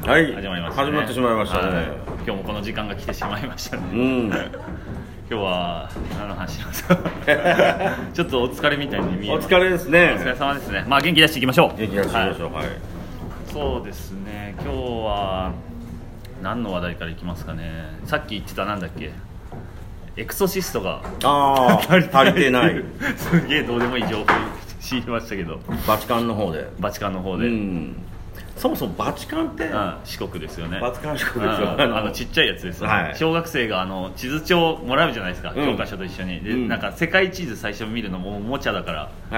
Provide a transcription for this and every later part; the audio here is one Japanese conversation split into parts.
はい、 始まりましたね。 始まってしまいましたね、はい、 今日もこの時間が来てしまいましたね、 今日は何の話しますかちょっとお疲れみたいに見えます。 お疲れですね。 お疲れ様ですね。まあ元気出していきましょう。 元気出していきましょう。はい、 そうですね。今日は何の話題からいきますかね。さっき言ってたなんだっけ、エクソシストが足りてないすげえどうでもいい情報知りましたけど、 バチカンの方で、 そもそもバチカンって、 四国ですよね。 バチカン四国ですよ。 ちっちゃいやつですよね、 はい、 小学生が地図帳もらうじゃないですか、教科書と一緒にで、なんか世界地図最初見るのもおもちゃだから、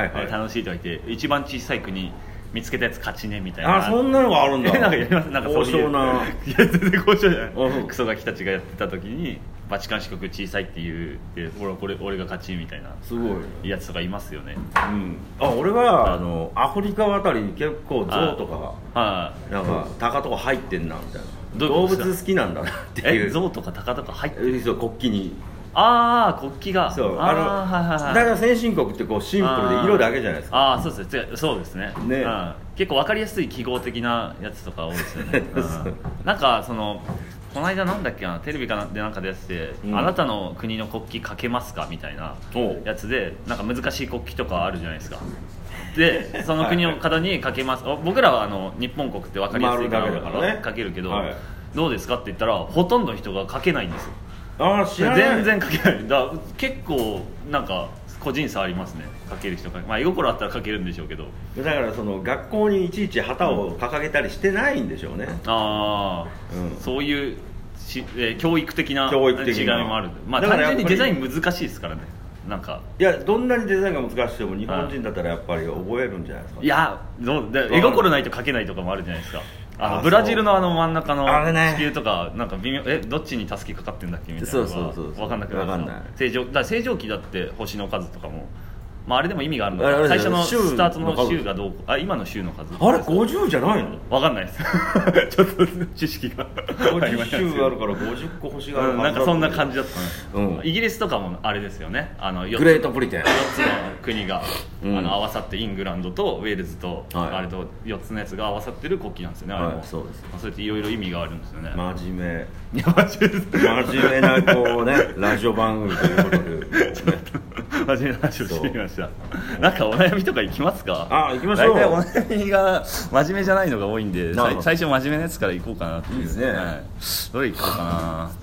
楽しいとか言って、一番小さい国見つけたやつ勝ちねみたいな。 そんなのがあるんだ。 なんかやります。なんかそういういや全然交渉じゃない、クソガキたちがやってた時にバチカン四国小さいっていうで、俺が勝ちみたいなすごいやつとかいますよね。 俺はアフリカあたりに結構ゾウとかがなんかタカとか入ってんなみたいな、動物好きなんだなっていう。 ゾウとかタカとか入ってる。 そう、国旗に。 国旗が。 そう、だから先進国ってこうシンプルで色だけじゃないですか。 そうですね。結構分かりやすい記号的なやつとか多いですよね。なんかこの間なんだっけな、テレビかでなんかでやってて、あなたの国の国旗かけますかみたいなやつで、なんか難しい国旗とかあるじゃないですか。でその国の方にかけます僕らは日本国って分かりやすいからかけるけど、どうですかって言ったらほとんどの人がかけないんですよ。 知らない。 全然かけない。結構なんか個人差ありますね、かける人が。絵心あったらかけるんでしょうけど、 だから学校にいちいち旗を掲げたりしてないんでしょうね。 そういう教育的な違いもある。単純にデザイン難しいですからね。なんかいや、どんなにデザインが難しくても日本人だったらやっぱり覚えるんじゃないですか。 いや、絵心ないと描けないとかもあるじゃないですか。ブラジルの真ん中の地球とかなんか微妙、どっちにたすきかかってんだっけみたいなのが分かんなくなる。正常期だって星の数とかも、あれでも意味があるのか。最初のスタートの週がどうか、今の週の数あれ50じゃないの？ 分かんないですちょっと知識が 50週あるから50個星があるなんかそんな感じだったね。イギリスとかもあれですよね、 グレートブリテン 4つの国が合わさって、イングランドとウェールズとあれと4つのやつが合わさってる国旗なんですよね、あれも。そうです。そうやっていろいろ意味があるんですよね。 真面目なラジオ番組ということで真面目な話をしてみました。なんかお悩みとかいきますか？ 行きましょう。 大体お悩みが真面目じゃないのが多いんで、最初真面目なやつからいこうかなっていう。 いいですね。 どれいこうかな。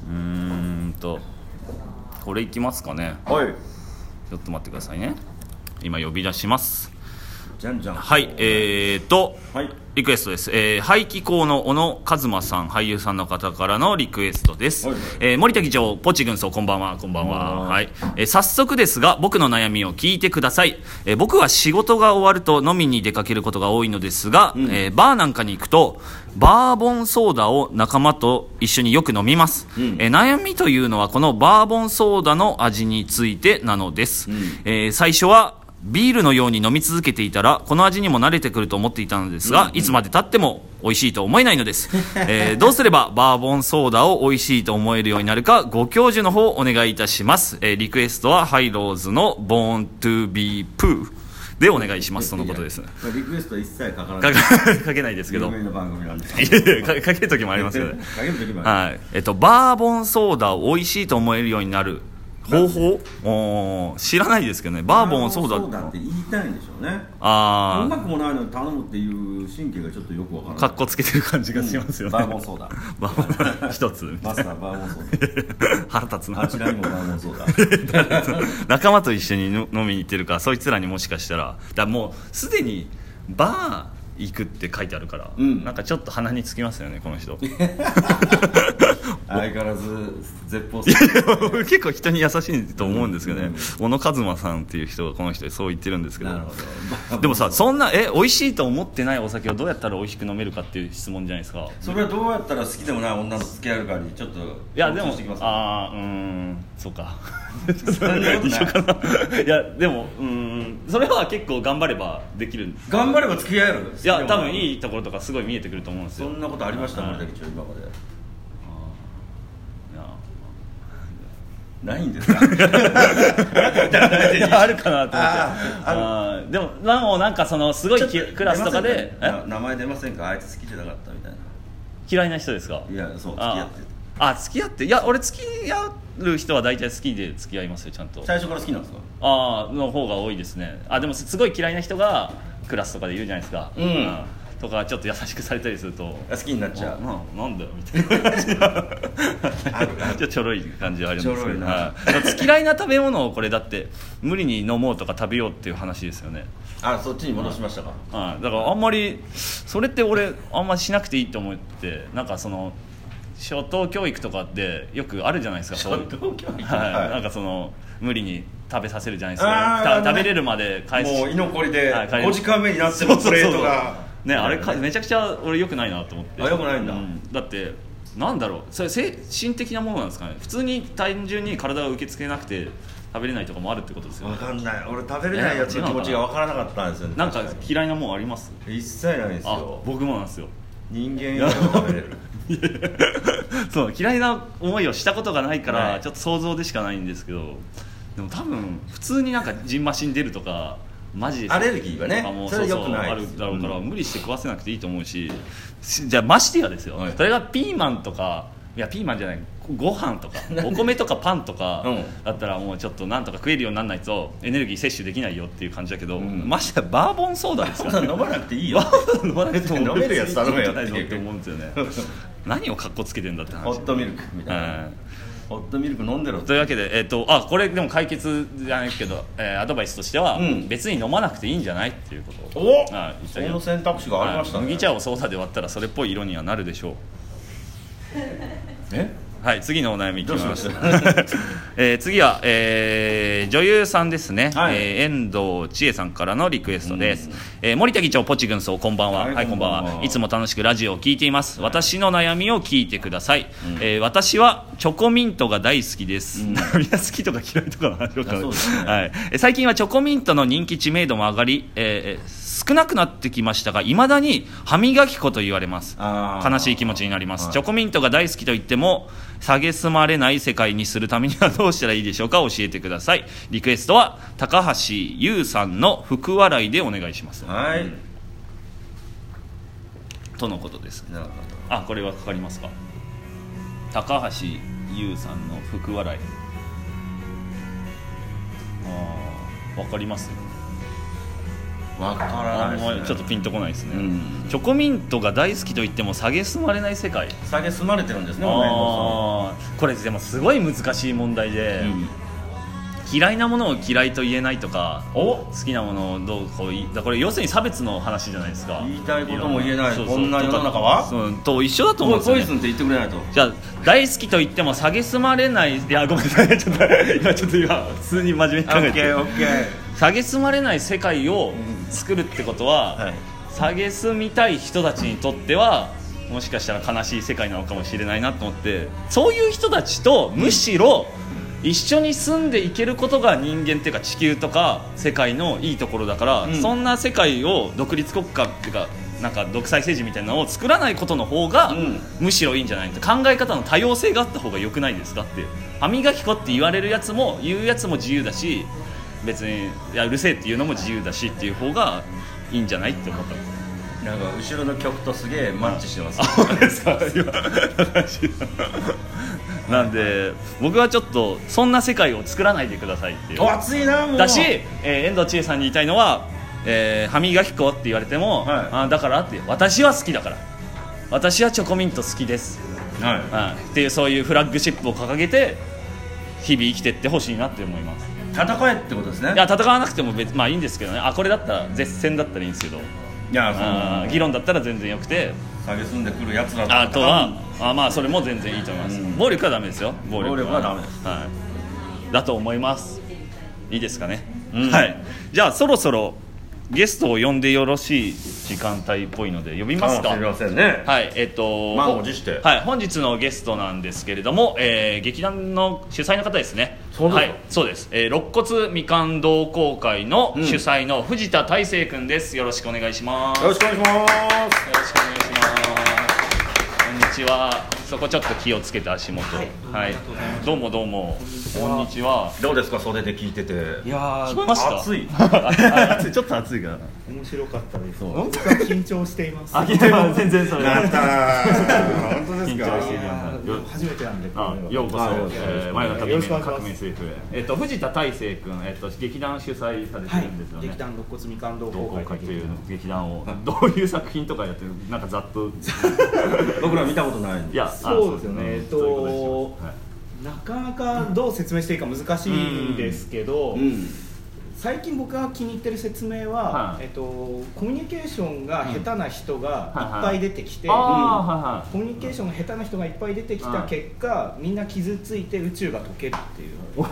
これいきますかね。 はい。 ちょっと待ってくださいね。今呼び出します。 じゃんじゃん。 はい、リクエストです。排気口の小野一馬さん、俳優さんの方からのリクエストです。森田議長、ポチ軍曹、こんばんは。こんばんは。はい。早速ですが、僕の悩みを聞いてください。僕は仕事が終わると飲みに出かけることが多いのですが、バーなんかに行くと、バーボンソーダを仲間と一緒によく飲みます。悩みというのはこのバーボンソーダの味についてなのです。最初はビールのように飲み続けていたらこの味にも慣れてくると思っていたのですが、いつまで経っても美味しいと思えないのです。どうすればバーボンソーダを美味しいと思えるようになるか、ご教授の方お願いいたします。リクエストはハイローズの Born to be Pooh でお願いしますとのことです。 リクエスト一切書かない。 書けないですけど。 有名な番組なんです。 書ける時もありますよね。 書ける時もある。 バーボンソーダを美味しいと思えるようになる方法知らないですけどね。バーボンソーダって言いたいんでしょうね。うまくもないのに頼むっていう神経がちょっとよくわからない。 カッコつけてる感じがしますよね。 バーボンソーダ。 バーボン一つ。 マスターバーボンソーダ。 腹立つな。 あちらにもバーボンソーダ。仲間と一緒に飲みに行ってるから、そいつらにもしかしたら、もうすでにバー行くって書いてあるから、なんかちょっと鼻につきますよね、この人。 相変わらず絶望。 結構人に優しいと思うんですけどね。小野一馬さんっていう人がこの人でそう言ってるんですけど。でもさ、そんな美味しいと思ってないお酒をどうやったら美味しく飲めるかっていう質問じゃないですか。 それはどうやったら好きでもない女と付き合えるかにちょっと。 いやでもそうか。一緒かな。いやでもそれは結構頑張ればできるんです。 頑張れば付き合える。 いや多分いいところとかすごい見えてくると思うんですよ。 そんなことありました？森田議長今まで。ないんですか？ あるかなと思って。でもなんかすごいクラスとかで名前出ませんか？あいつ好きじゃなかったみたいな。 嫌いな人ですか？ いや、そう、付き合って付き合って、いや俺付き合う人は大体好きで付き合いますよ、ちゃんと。 最初から好きなんですか？ の方が多いですね。でもすごい嫌いな人がクラスとかでいるじゃないですか、とかちょっと優しくされたりすると好きになっちゃう。 なんだよみたいな感じがちょろい感じはあるんですけど、嫌いな食べ物をこれだって無理に飲もうとか食べようっていう話ですよね。 そっちに戻しましたか。 だからあんまりそれって俺あんまりしなくていいと思って、なんかその初等教育とかってよくあるじゃないですか。 初等教育、 なんかその無理に食べさせるじゃないですか。食べれるまで返す、もう居残りで5時間目になってもプレートがね、あれめちゃくちゃ俺良くないなと思って。 良くないんだ、 だってなんだろう、それ精神的なものなんですかね。普通に単純に体が受け付けなくて食べれないとかもあるってことですよね。 分かんない、俺食べれないやつの気持ちが分からなかったんですよね。 なんか嫌いなもんあります？ 一切ないですよ。 僕もなんですよ。 人間よりも食べれるそう、嫌いな思いをしたことがないから、ちょっと想像でしかないんですけど、でも多分普通になんかジンマシン出るとかマジでアレルギーがね、それは良くないあるだろうから、無理して食わせなくていいと思うし、じゃあましてやですよ、それがピーマンとか、いやピーマンじゃない、ご飯とかお米とかパンとかだったらもうちょっとなんとか食えるようにならないとエネルギー摂取できないよっていう感じだけど、ましてやバーボンソーダですよ。 飲まなくていいよ。 飲まなくても飲めるやつ頼めよって思うんですよね。何をカッコつけてんだって話。 ホットミルクみたいな、ホットミルク飲んでろというわけで、これでも解決じゃないけど、アドバイスとしては、別に飲まなくていいんじゃないっていうことをその選択肢がありましたね。 麦茶をソーダで割ったらそれっぽい色にはなるでしょう。はい、次のお悩みいきます。次は、女優さんですね、遠藤千恵さんからのリクエストです。森田議長、ポチ軍曹、こんばんは。はい、こんばんは。いつも楽しくラジオを聞いています。私の悩みを聞いてください。私はチョコミントが大好きです。みんな好きとか嫌いとかの話をか、最近はチョコミントの人気知名度も上がり、少なくなってきましたが、いまだに歯磨き粉と言われます。悲しい気持ちになります。チョコミントが大好きと言っても蔑まれない世界にするためにはどうしたらいいでしょうか。教えてください。リクエストは高橋優さんの福笑いでお願いします。とのことです。これはかかりますか。高橋優さんの福笑い、わかります？ わからないですね。 ちょっとピンとこないですね。チョコミントが大好きと言っても蔑まれない世界。 蔑まれてるんですね。 これでもすごい難しい問題で、嫌いなものを嫌いと言えないとか、好きなものをどうこう、これ要するに差別の話じゃないですか。 言いたいことも言えない、こんな世の中はと一緒だと思うんですよね。 ポイズンって言ってくれないと。 じゃあ大好きと言っても蔑まれない、いやごめんなさい、ちょっと今普通に真面目に考えて、蔑まれない世界を作るってことは、蔑みたい人たちにとってはもしかしたら悲しい世界なのかもしれないなと思って、そういう人たちとむしろ一緒に住んでいけることが人間っていうか地球とか世界のいいところだから、そんな世界を独立国家っていうかなんか独裁政治みたいなのを作らないことの方が、むしろいいんじゃないって、考え方の多様性があった方が良くないですかっていう。歯磨き粉って言われるやつも言うやつも自由だし、別にいやうるせえっていうのも自由だしっていう方がいいんじゃないって思ったんです。 なんか後ろの曲とすげえマッチしてます。 そうですか。なんで僕はちょっとそんな世界を作らないでくださいっていう。 熱いなもう。 だし、遠藤千恵さんに言いたいのは、歯磨き粉って言われても、だからって私は好きだから、私はチョコミント好きです、っていうそういうフラッグシップを掲げて日々生きてってほしいなって思います。 戦えってことですね。 いや戦わなくても別いいんですけどね。これだったら絶戦だったらいいんですけど、いや議論だったら全然よくて、 蔑んでくるやつらあとはそれも全然いいと思います。暴力はダメですよ。暴力はダメです、 だと思います。いいですかね、じゃあそろそろゲストを呼んでよろしい時間帯っぽいので呼びますか。 すみませんね。満を持して、 本日のゲストなんですけれども、劇団の主催の方ですね。そうです、肋骨みかん同好会の主催の藤田大成君です。よろしくお願いします。 よろしくお願いします。 よろしくお願いします。こんにちは。 そこちょっと気をつけて足元。はい、どうもどうも、こんにちは。 どうですか、袖で聞いてて。 いや聞こえました。 暑いちょっと暑いから面白かったです。僕は緊張しています。 全然それやったー本当ですか。 緊張しています。初めてなんで。 ようこそ前の旅名の革命政府へ。藤田大成君、劇団主催されてるんですよね。 劇団肋骨みかん同好会という劇団をどういう作品とかやってる、なんかざっと僕ら見たことない。 いや、そうですよね。なかなかどう説明していいか難しいんですけど、最近僕が気に入ってる説明は、コミュニケーションが下手な人がいっぱい出てきて、コミュニケーションが下手な人がいっぱい出てきた結果、みんな傷ついて宇宙が溶けるっていう。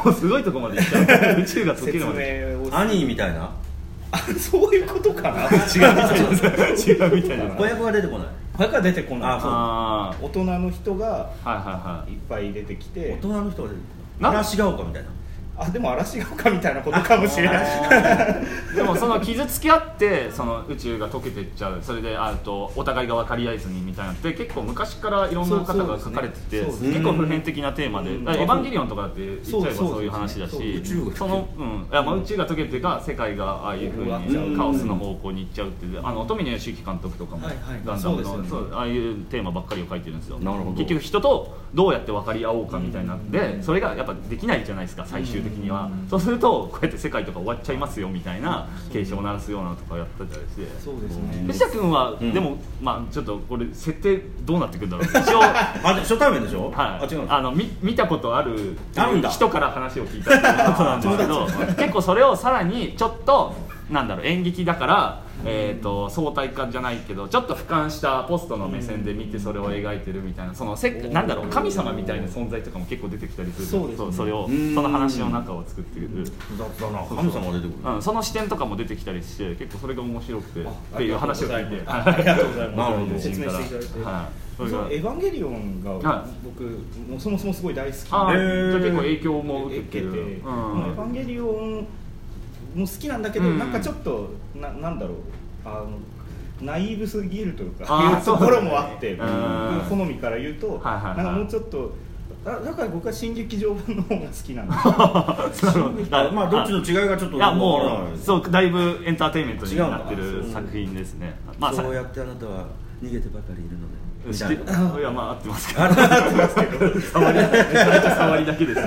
すごいところまでいっちゃう。宇宙が溶けるまで。 アニーみたいな。 そういうことかな。違うみたいな。子役は出てこない。 子役は出てこない。大人の人がいっぱい出てきて。 大人の人が出てくる。嵐が丘みたいな。 でも嵐が丘みたいなことかもしれない。 でもその傷つき合ってその宇宙が溶けていっちゃう、それでお互いが分かり合えずにみたいなって結構昔からいろんな方が書かれてて、結構普遍的なテーマで、エヴァンゲリオンとかだって言っちゃえばそういう話だし、その宇宙が溶けてか世界がああいうふうにカオスの方向に行っちゃうって、富野義行監督とかもガンダムのああいうテーマばっかりを書いてるんですよ。結局人とどうやって分かり合おうかみたいなって、それがやっぱできないじゃないですか、最終的には。そうするとこうやって世界とか終わっちゃいますよみたいな警鐘を鳴らすようなとかやってたりして。 そうですね。 藤田君はでもちょっとこれ設定どうなってくるんだろう。一応初対面でしょ。 見たことある人から話を聞いたっていうことなんですけど、結構それをさらにちょっとなんだろう、演劇だから相対化じゃないけどちょっと俯瞰したポストの目線で見てそれを描いてるみたいな、そのなんだろう、神様みたいな存在とかも結構出てきたりする。それをその話の中を作ってる。 神様が出てくる。 その視点とかも出てきたりして、結構それが面白くてっていう話を聞いて。 ありがとうございます。説明していただいて。エヴァンゲリオンが僕もそもそもすごい大好きで、じゃあ結構影響も受けて、エヴァンゲリオンも好きなんだけど、なんかちょっとなんだろう、ナイーブすぎるというかいうところもあって、好みから言うとなんかもうちょっとだから僕は新劇場版の方が好きなんですよ。 どっちの違いがちょっともうそうだいぶエンターテインメントになってる作品ですね。 そうやってあなたは逃げてばかりいるので。 いや合ってますけど、触りだけです。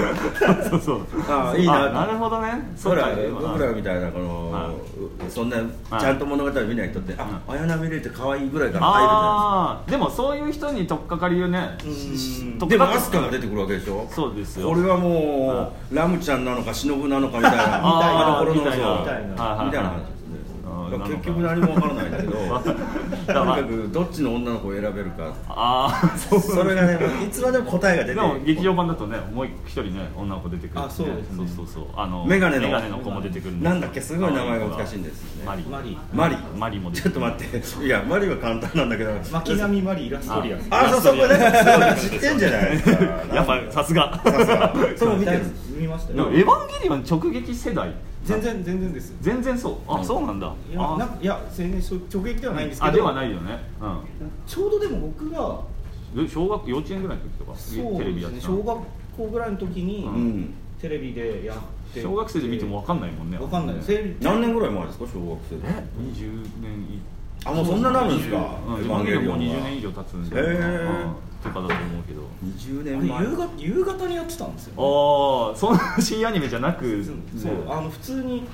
いいな。 なるほどね。 僕らみたいなそんなちゃんと物語見ない人って綾波レイって可愛いぐらいから入るじゃないですか。 でもそういう人に取っかかりをね。 でもアスカが出てくるわけでしょ。 そうですよ。 俺はもうラムちゃんなのか忍なのかみたいなところのみたいな話。結局何も分からないんだけど、とにかくどっちの女の子を選べるか、それがね、いつまでも答えが出てる。 でも劇場版だとね、もう一人ね、女の子出てくる。 そうメガネの子も出てくるんで、 なんだっけ、すごい名前が難しいんですよね。 マリも出てくる。ちょっと待って、いやマリは簡単なんだけど、 巻波マリイラストリア。 そこね、知ってんじゃないですか。 やっぱさすが。 それも見ましたよ。エヴァンゲリオン直撃世代。 全然です。 全然そう。そうなんだ。 いや全然直撃ではないんですけど。 ではないよね。 ちょうどでも僕が幼稚園ぐらいの時とかテレビやってた。 小学校ぐらいの時にテレビでやって。 小学生で見ても分かんないもんね。 分かんない。 何年ぐらい前ですか、小学生で。 20年。 もうそんななるんですか。 エヴァンゲリオンも20年以上経つんで。とかだと思うけど。 20年前。 夕方にやってたんですよ。 そんな新アニメじゃなく。 そう普通に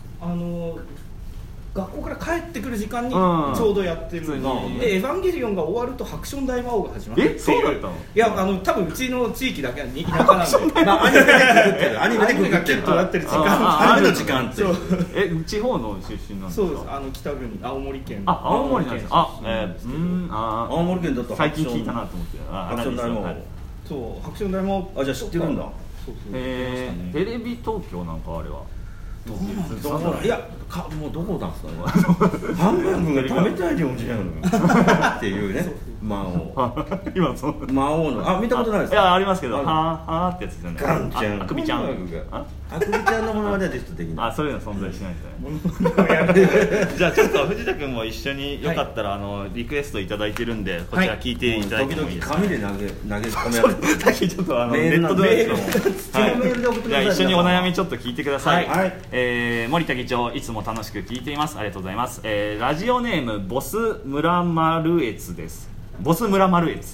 学校から帰ってくる時間にちょうどやってるので、エヴァンゲリオンが終わるとハクション大魔王が始まってて。 そうだったの？ いや多分うちの地域だけは田舎なんで、 アニメでググってる、 やってる時間、 アニメの時間って。 地方の出身なんですか？ そうです。北国、青森県。 青森なんです。 青森県だと最近聞いたなと思って。 ハクション大魔王。 そう、ハクション大魔王。 じゃあ知ってるんだ。 テレビ東京なんかあれは。 いやもうどこなんですかねハンバーグが食べたい量じゃんっていうね魔王の見たことないですか？ いやありますけどはーってやつですよね。 ガンちゃんあくびちゃんあくびちゃんのものまではちょっとできない。 そういうの存在しないですね。じゃあちょっと藤田君も一緒によかったらリクエストいただいてるんでこちら聞いていただいてもいいですか？ 時々紙で投げ込められてさっきちょっとネットでじゃあ一緒にお悩みちょっと聞いてください。森田議長いつも楽しく聞いています。ありがとうございます。ラジオネームボス村丸越です。ボス村丸越。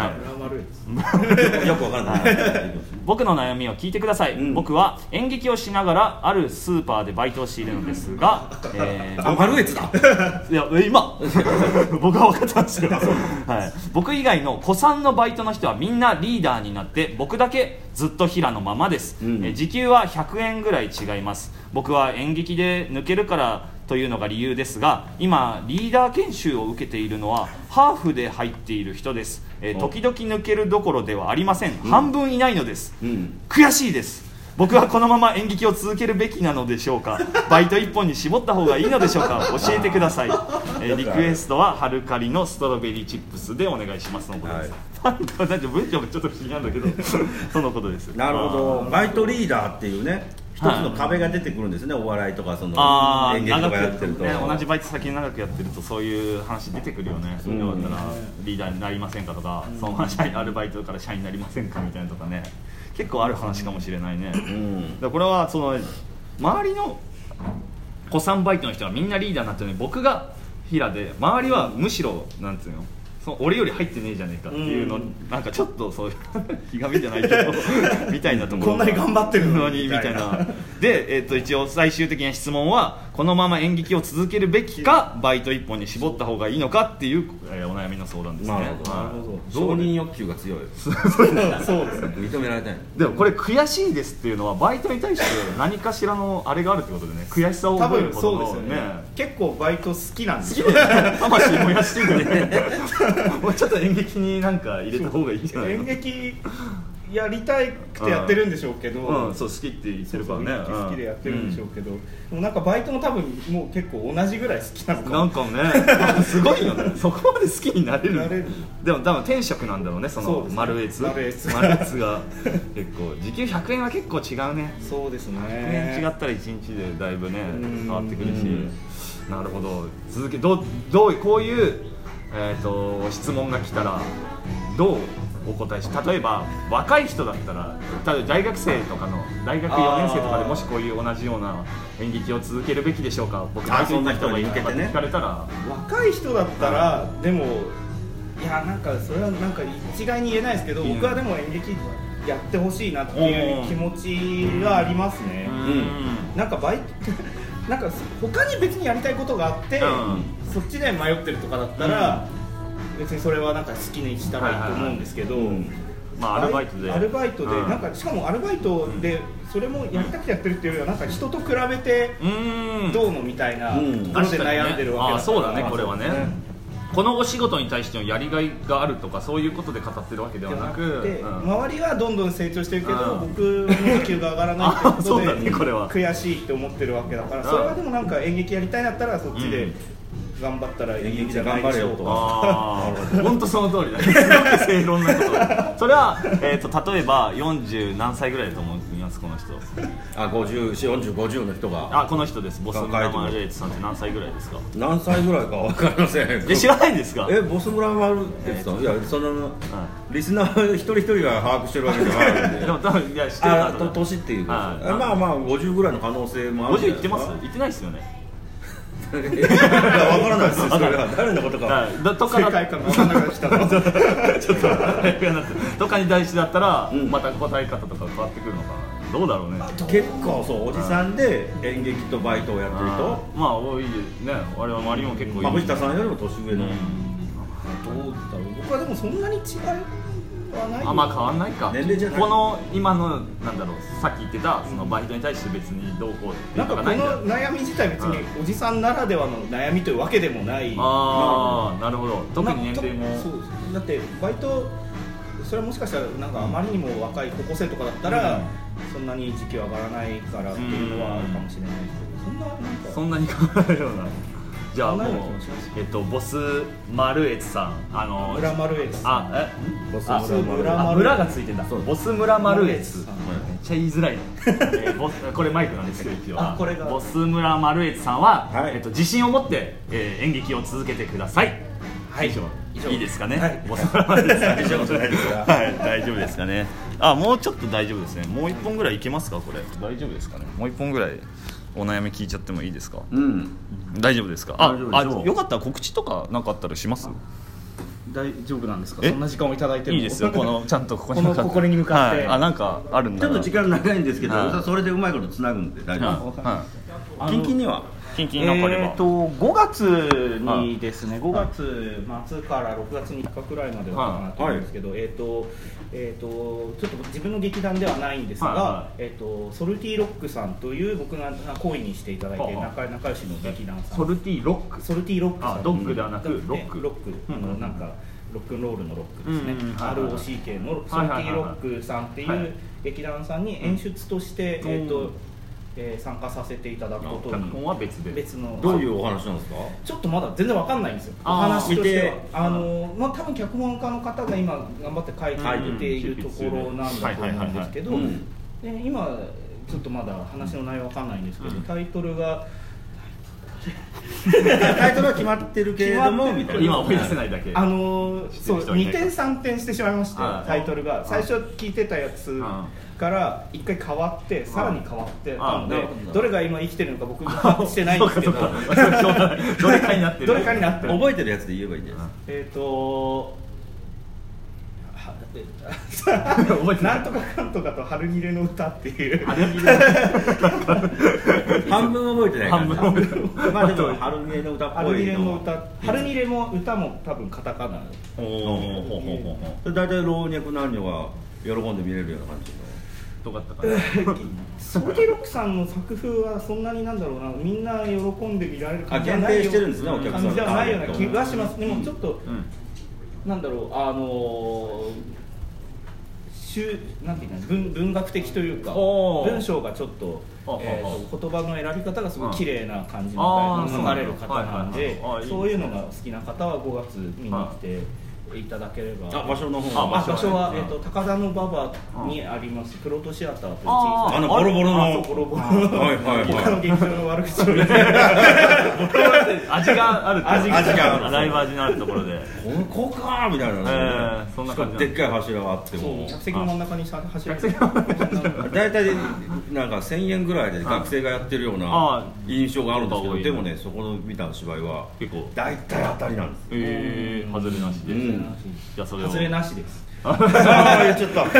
よくわかんない。 僕の悩みを聞いてください。僕は演劇をしながらあるスーパーでバイトをしているのですが、 丸越だ。 いや今僕は分かってますよ。僕以外の古参のバイトの人はみんなリーダーになって僕だけずっと平のままです。時給は100円ぐらい違います。僕は演劇で抜けるからというのが理由ですが、今リーダー研修を受けているのはハーフで入っている人です。時々抜けるどころではありません。半分いないのです。悔しいです。僕はこのまま演劇を続けるべきなのでしょうか？バイト1本に絞った方がいいのでしょうか？教えてください。リクエストはハルカリのストロベリーチップスでお願いしますのことです。文章がちょっと不思議なんだけどそのことです。 なるほど。バイトリーダーっていうね一つの壁が出てくるんですね。お笑いとかその演劇とかやってると、 同じバイト先に長くやってるとそういう話出てくるよね。そういうのだったらリーダーになりませんかとか、そのアルバイトから社員になりませんかみたいなとかね、結構ある話かもしれないね。だこれはその周りの古参バイトの人はみんなリーダーになってるのに僕が平で、周りはむしろなんていうの、俺より入ってねえじゃねえかっていうの、なんかちょっとそういうひがみじゃないけどみたいなところこんなに頑張ってるのにみたいなで、一応最終的な質問はこのまま演劇を続けるべきかバイト一本に絞った方がいいのかっていう、お悩みの相談ですね。なるほど。承認欲求が強い。 そうですね。 認められたい。 でもこれ悔しいですっていうのはバイトに対して何かしらのあれがあるってことでね、悔しさを覚えることのね。 結構バイト好きなんですよ。 魂燃やしてるね。もうちょっと演劇になんか入れた方がいいんじゃないの？ 演劇やりたくてやってるんでしょうけど、 そう好きって言ってるからね。 好きでやってるんでしょうけど、もうなんかバイトも多分もう結構同じぐらい好きなのかなんかね、すごいよね。そこまで好きになれる。でも多分天職なんだろうね、その丸越が結構時給100円は結構違うね。 そうですね。 100円違ったら1日でだいぶね変わってくるし。なるほど。続けどうこういう質問が来たらどうお答えし、例えば若い人だったら、例えば大学生とかの大学4年生とかでもしこういう同じような演劇を続けるべきでしょうか、僕バイト行った人がいるって聞かれたら、 若い人だったらでもいやなんかそれはなんか一概に言えないですけど、僕はでも演劇やってほしいなっていう気持ちはありますね。なんかバイトなんか他に別にやりたいことがあって、そっちで迷ってるとかだったら、別にそれはなんか好きにしたらいいと思うんですけど、 アルバイトでなんかしかもアルバイトでそれもやりたくてやってるっていうよりはなんか人と比べてどうのみたいなところで悩んでるわけだから。 そうだね、これはね。このお仕事に対してのやりがいがあるとかそういうことで語ってるわけではなく、 周りはどんどん成長してるけど僕の時給が上がらないってことで悔しいって思ってるわけだから、それはでもなんか演劇やりたいんだったらそっちで頑張ったら演劇じゃないでしょうとか。 本当その通りだね。すごく正論なこと。それは例えば40何歳ぐらいだと思いますこの人。 50、40、50の人が。 この人です。ボス村丸越さんって何歳ぐらいですか？ 何歳ぐらいか分かりません。 知らないんですか？ ボス村丸越さん、いやそのリスナー一人一人が把握してるわけじゃないんで。でも多分いや知ってる。年っていう。まあ50ぐらいの可能性もある。 50いってます？いってないですよね。 分からないです。それは誰のことか。 世界観が分からなくなってきたの。 ちょっととかに対してだったらまた答え方とか変わってくるのかな。どうだろうね。 結構そうおじさんで演劇とバイトをやってる人、 多いね。我々周りも結構いる。 藤田さんよりも年上の。どうだろう。 僕はでもそんなに違いはない。 変わんないか。 年齢じゃない。 この今のなんだろう、さっき言ってたそのバイトに対して別にどうこうっていうのがないんだ。 なんかこの悩み自体別におじさんならではの悩みというわけでもない。 なるほど。特に年齢も。 そうです。だってバイトそれはもしかしたらなんかあまりにも若い高校生とかだったら、 そんなに時給上がらないからっていうのはあるかもしれないですけど、 そんなに変わらないような。じゃあもうボスマルエツさん、 村マルエツさん、 ボス村がついてた。ボス村マルエツ、めっちゃ言いづらいね。これマイクなんですけど、一応ボス村マルエツさんは自信を持って演劇を続けてください。はい、いいですかね。ボス村マルエツさん、大丈夫ですかね。もうちょっと大丈夫ですね。もう一本ぐらいいけますか、これ。大丈夫ですかね。もう一本ぐらいお悩み聞いちゃってもいいですか。大丈夫ですか。よかったら告知とか何かあったらします。 大丈夫なんですか。そんな時間をいただいてもいいですよ。ちゃんとここに向かって、 なんかあるんだ。 ちょっと時間長いんですけど、それでうまいことつなぐんで大丈夫。キンキンには 5月にですね、5月末から6月3日くらいまでだったかなと思うんですけど、ちょっと自分の劇団ではないんですが、ソルティロックさんという僕が好意にしていただいて仲良しの劇団さん。 ソルティロックさん、ドッグではなくロック、 なんかロックンロールのロックですね。ROCK のソルティロックさんっていう劇団さんに演出として参加させていただくことに。 脚本は別の。 どういうお話なんですか。 ちょっとまだ全然わかんないんですよ。お話としては多分脚本家の方が今頑張って書いているところなんだと思うんですけど、今ちょっとまだ話の内容わかんないんですけど、タイトルは決まってるけれども今思い出せないだけ。 そう2点3点してしまいまして、タイトルが最初聞いてたやつから一回変わってさらに変わってたので、どれが今生きてるのか僕も把握してないんですけど、どれかになってる覚えてるやつで言えばいいんです。 なんとかかんとかと春切れの歌っていう半分覚えてない感じ。まあでも春切れの歌っぽいの。 春切れも歌も多分カタカナ。 大体老若男女が喜んで見れるような感じの。 どうかったかな。 ソルティロックさんの作風はそんなになんだろうな、みんな喜んで見られる感じじゃないような感じじゃないような気がします。でもちょっとなんだろう、なんていうの、文学的というか文章がちょっと言葉の選び方がすごい綺麗な感じの書かれる方なんで、そういうのが好きな方は5月見に来ていただければ。 場所の方は場所は高田馬場にありますプロトシアターという小さなボロボロの劇場の悪口を言って味がある、ライブ味のあるところでこうかみたいな、 そんな感じでっかい柱があっても客席の真ん中に柱が大体なんか1000円ぐらいで学生がやってるような印象があるんですけど、でもね、そこの見た芝居は結構大体当たりなんです。 外れなしで。 外れなしです。 言っちゃった。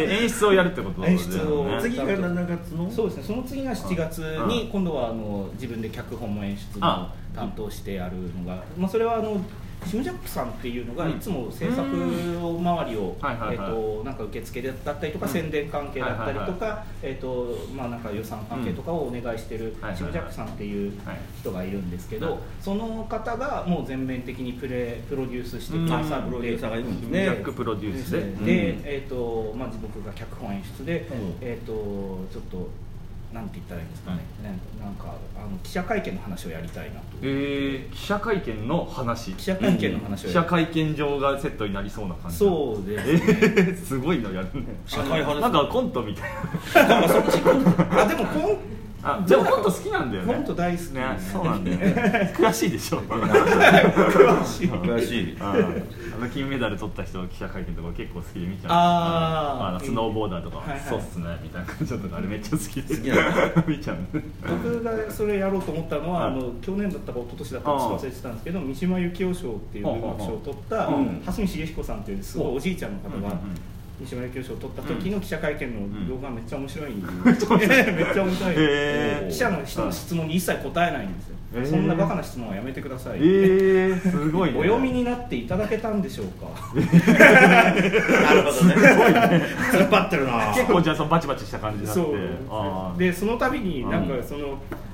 演出をやるってこと演出を次が7月の。 そうですね。その次が7月に今度は自分で脚本も演出も担当してやるのが、それはシムジャックさんっていうのがいつも制作周りをなんか受付だったりとか宣伝関係だったりとかなんか予算関係とかをお願いしてるシムジャックさんっていう人がいるんですけど、その方がもう全面的にプロデュースしてくださって、 プロデューサーがいるんですね。シムジャックプロデュースで僕が脚本演出でちょっとなんて言ったらいいんですかね、なんか記者会見の話をやりたいなと。 記者会見の話記者会見の話を記者会見場がセットになりそうな感じ。 そうですね。 すごいのやるね。 社会派です。 なんかコントみたいな。 そっちでもでもコント好きなんだよね。 コント大好きね。 そうなんだよね。悔しいでしょ。 悔しい。 金メダル取った人の記者会見とか結構好きで見ちゃう。スノーボーダーとかそうっすねみたいな感じだったから、あれめっちゃ好きで見ちゃう。 僕がそれやろうと思ったのは去年だったか一昨年だったか忘れてたんですけど、三島由紀夫賞っていう文学賞を取った蓮見茂彦さんっていうすごいおじいちゃんの方が三島由紀夫賞を取った時の記者会見の動画めっちゃ面白いんで、めっちゃ面白い。記者の人の質問に一切答えないんですよ。そんなバカな質問はやめてください。 すごいね。 お読みになっていただけたんでしょうか。 なるほどね。突っ張ってるな。 結構じゃあバチバチした感じになって。 でその度になんかその記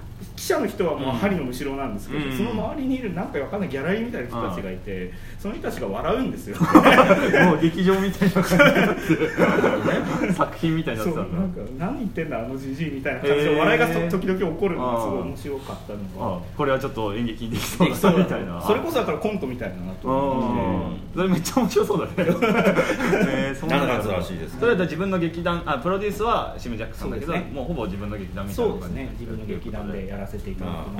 者の人はもう針のむしろなんですけど、その周りにいるなんかわかんないギャラリーみたいな人たちがいて、その人たちが笑うんですよもう劇場みたいな感じになって作品みたいになってたんだ。 なんか何言ってんだあのじじいみたいな感じで笑いが時々起こるのがすごい面白かったのが、 これはちょっと演劇にできそうだみたいな、 それこそだからコントみたいなと思って、 それめっちゃ面白そうだねそんな感じらしいです。 それだったら自分の劇団、プロデュースはシム・ジャックさんだけど、もうほぼ自分の劇団みたいな感じ。 そうですね、自分の劇団でやらせていただきます。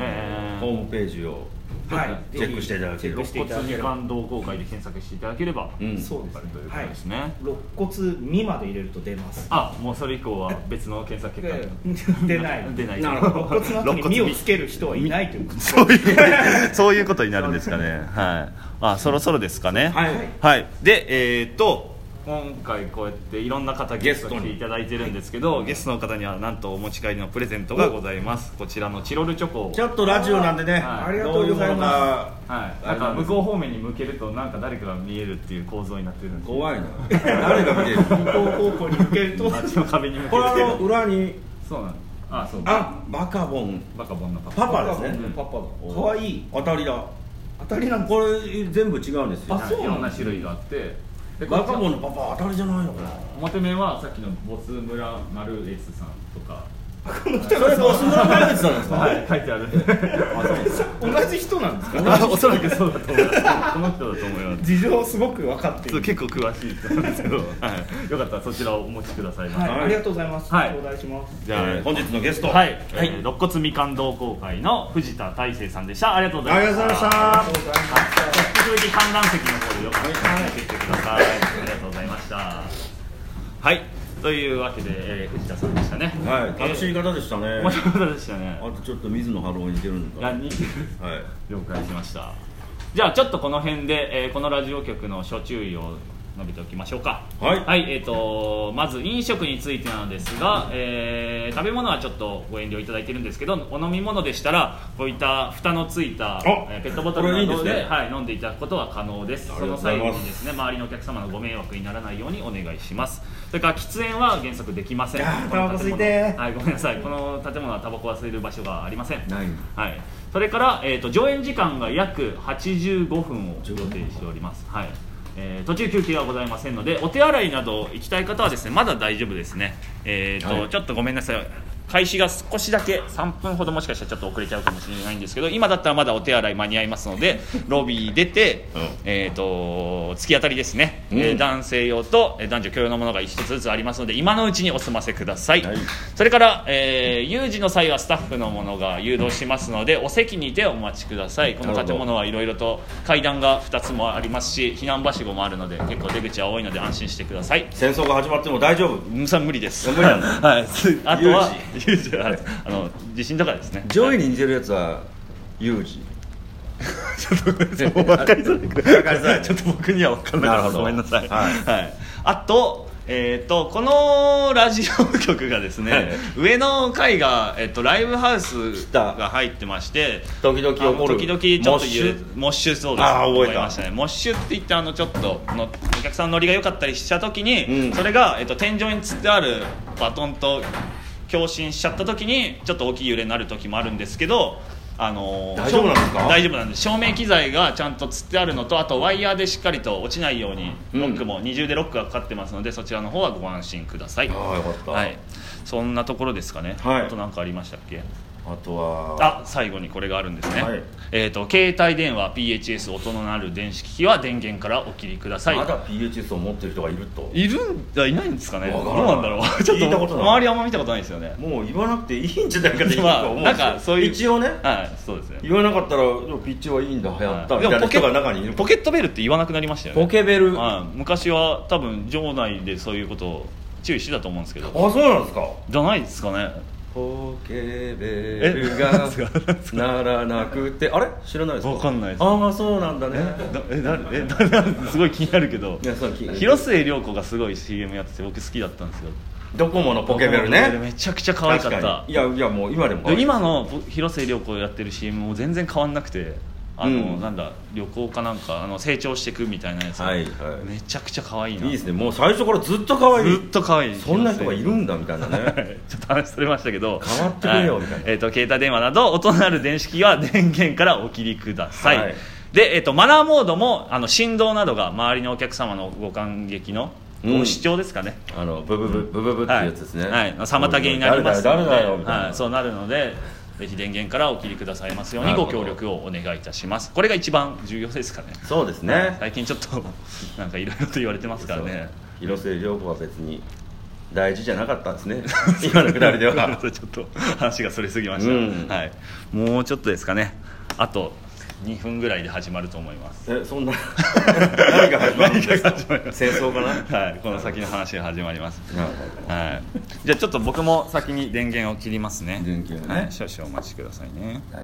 ホームページをチェックしていただければ、 肋骨未完同好会で検索していただければ、 そうですね、 ですね。 肋骨未まで入れると出ます。 もうそれ以降は別の検索結果出ない。 なるほど。肋骨の後に身をつける人はいないということ。 そういうことになるんですかね。はい。そろそろですかね。はい。で、今回こうやっていろんな方ゲストに来ていただいてるんですけど、ゲストの方にはなんとお持ち帰りのプレゼントがございます。こちらのチロルチョコをちょっとラジオなんでね、 ありがとうございます。 なんか向こう方面に向けるとなんか誰かが見えるっていう構造になってるんです。 怖いな誰が見える向こう方向に向けるとあっちの壁に向けこれ裏にそうなんそうバカボンのパパですね。 パパだ。かわいい。 当たりだ。 当たりなんこれ全部違うんですよ。 いろんな種類があって、 バカボンのパパ当たりじゃないのかな。 表面はさっきのボス村丸 S さんとか、 それボス村丸 S さんですか。 書いてある。 同じ人なんですか。 おそらくそうだと思います。この人だと思います。 事情すごく分かっている。 結構詳しい人なんですけど、よかったらそちらをお持ちください。 ありがとうございます。頂戴します。 じゃあ本日のゲスト、 肋骨未完同好会の藤田大成さんでした。ありがとうございました。 ありがとうございました。 引き続き観覧席の方でよかったら見てください。ありがとうございました。はい。というわけで、藤田さんでしたね。 楽しい方でしたね。 面白い方でしたね。 あとちょっと水野晴郎に似てるのか。 似てる。了解しました。じゃあちょっとこの辺で、このラジオ局の諸注意を述べておきましょうか。まず飲食についてなんですが、食べ物はちょっとご遠慮いただいてるんですけど、お飲み物でしたらこういった蓋のついたペットボトルなどで飲んでいただくことは可能です。その際にですね、周りのお客様のご迷惑にならないようにお願いします。それから喫煙は原則できません。 タバコ吸いてごめんなさい、この建物はタバコは吸える場所がありません。それから、上演時間が約85分を予定しております。途中休憩はございませんので、お手洗いなど行きたい方はですね、まだ大丈夫ですね。ちょっとごめんなさい、開始が少しだけ3分ほどもしかしたらちょっと遅れちゃうかもしれないんですけど、今だったらまだお手洗い間に合いますのでロビー出て、突き当たりですね、男性用と男女共用のものが1つずつありますので、今のうちにお済ませください。それから、有事の際はスタッフのものが誘導しますので、お席にてお待ちください。この建物はいろいろと階段が2つもありますし、避難はしごもあるので結構出口は多いので安心してください。 戦争が始まっても大丈夫。 それ無理です。 無理なんだ。 あとは有事地震とかですね。 上位に似てるやつは有事。 ちょっと分かりづらい。ちょっと僕には分かんないです。ごめんなさい。あとこのラジオ局がですね、上の階がライブハウスが入ってまして、 時々起こるちょっとモッシュ、そうです。覚えましたね。モッシュって言ってちょっとお客さんのノリが良かったりした時に、それが天井につってあるバトンと共振しちゃった時にちょっと大きい揺れになる時もあるんですけど、 大丈夫なんですか？ 大丈夫なんです。照明機材がちゃんとつってあるのと、あとワイヤーでしっかりと落ちないようにロックも二重でロックがかかってますので、そちらの方はご安心ください。 よかった。 そんなところですかね。あと何かありましたっけ？ あとは最後にこれがあるんですね。携帯電話 PHS 音の鳴る電子機器は電源からお切りください。 まだ PHS を持ってる人がいると。 いないんですかね。どうなんだろう。ちょっと周りあんま見たことないですよね。 もう言わなくていいんじゃないかって思う。 なんかそういう一応ね。 そうですね。 言わなかったらピッチはいいんだ、流行ったみたいな人が中にいる。 ポケットベルって言わなくなりましたよね。 ポケベル。 昔は多分場内でそういうことを注意してたと思うんですけど。 そうなんですか。 じゃないですかね。 ポケベルが鳴らなくて、あれ知らないですか？ 分かんないです。 そうなんだね。 すごい気になるけど、広末涼子がすごい CM やってて僕好きだったんですよ。 ドコモのポケベルね。 めちゃくちゃ可愛かった。 いやもう今でも今の広末涼子やってる CM も全然変わんなくて、 なんだ旅行かなんか成長していくみたいなやつ、はいはい、めちゃくちゃ可愛いな。 いいですね。もう最初からずっと可愛い。 ずっと可愛い。 そんな人がいるんだみたいなね。 ちょっと話それましたけど、 変わってくれよみたいな。 携帯電話など音のある電子機器は電源からお切りください。はい、で、マナーモードも振動などが周りのお客様のご感激のご視聴ですかね。 ブブブブブブっていうやつですね。 はい、妨げになりますので、 誰だよみたいな、 はい、そうなるので。ぜひ電源からお切りくださいますようにご協力をお願いいたします。これが一番重要ですかね。 そうですね。 最近ちょっとなんかいろいろと言われてますからね。 広末涼子は別に大事じゃなかったんですね。今のくだりではちょっと話がそれすぎました、はい、もうちょっとですかね。あと2分ぐらいで始まると思います。 そんな何が始まるんですか？戦争かな。 はい、この先の話が始まります。はい、じゃあちょっと僕も先に電源を切りますね。 電源ね、 はい、少々お待ちくださいね。